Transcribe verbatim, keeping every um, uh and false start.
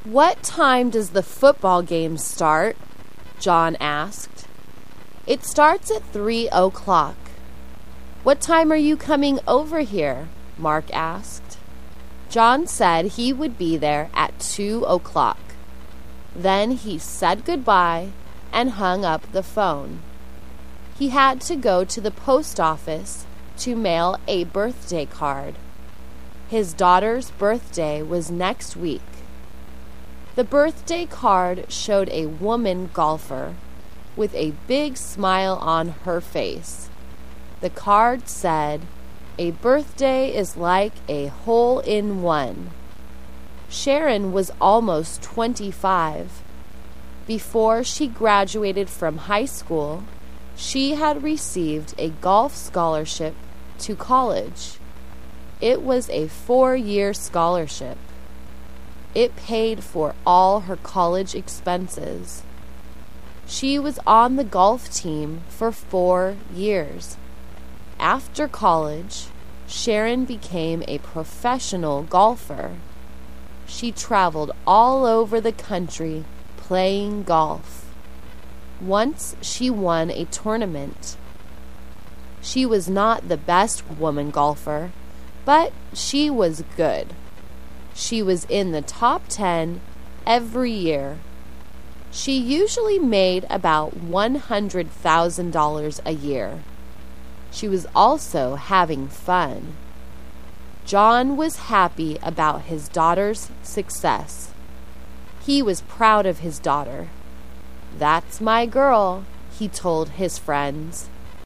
"What time does the football game start?" John asked. "It starts at three o'clock. "What time are you coming over here?" Mark asked. John said he would be there at two o'clock. Then he said goodbye and hung up the phone. He had to go to the post office to mail a birthday card. His daughter's birthday was next week. The birthday card showed a woman golfer with a big smile on her face. The card said, "A birthday is like a hole-in-one." Sharon was almost twenty-five. Before she graduated from high school, she had received a golf scholarship to college. It was a four-year scholarship. It paid for all her college expenses. She was on the golf team for four years. After college, Sharon became a professional golfer. She traveled all over the country playing golf. Once she won a tournament. She was not the best woman golfer, but she was good. She was in the top ten every year. She usually made about one hundred thousand dollars a year. She was also having fun. John was happy about his daughter's success. He was proud of his daughter. "That's my girl," he told his friends.